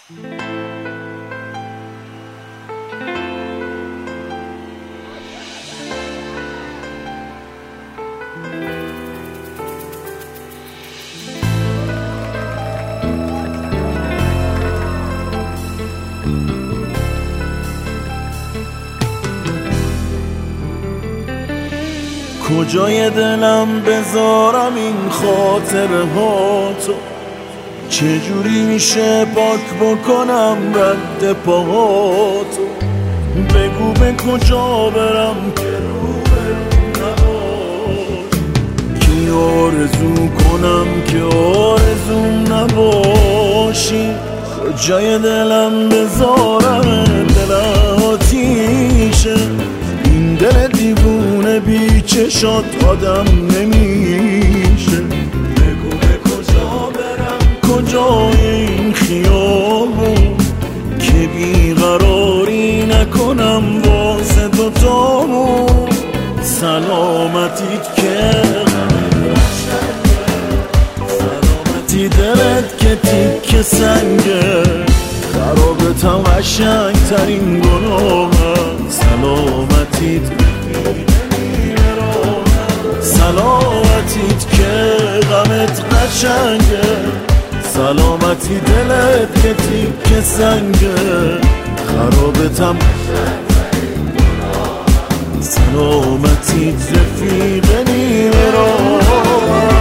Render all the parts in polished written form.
کجای دلم بذارم این خاطره ها تو، چجوری میشه پاک بکنم رد پاهاتو؟ بگو به کجا برم که روبرو نباش، کی آرزو کنم که آرزوم نباشی؟ کجای دلم بذارم دل آتیشه، این دل دیوونه بی چشات آدم نمیشه. بگو به کجا برم، کجای این خیابون که بیقراری نکنم واسه دوتامون. سلامتیت که سلامتی دلت که تیک سنگه، خرابتم قشنگ ترین گناهم. سلامتیت سلامتیت که غمت قشنگه، سلامتی دلت که تیک سنگه، خرابتم سلامتیت رفیق نیمه راه.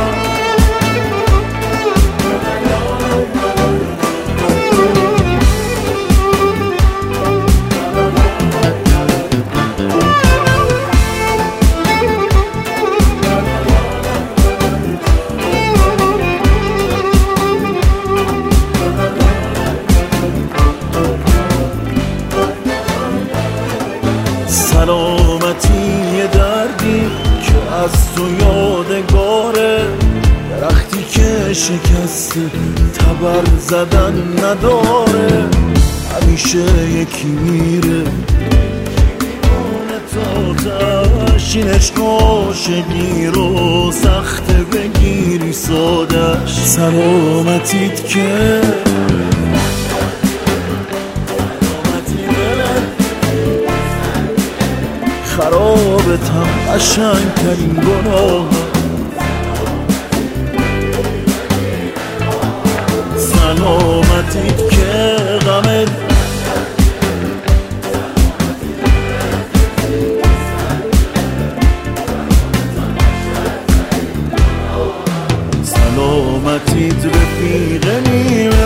سلامتی یه دردی که از تو یادگاره، درختی که شکسته تبر زدن نداره. همیشه یکی میره تا تشین عشق عاشقی رو سخته بگیری سادش. سلامتیت که خرابتم قشنگ ترین گناهم. سلامتیت که غمت سلامتیت رفیق نیمه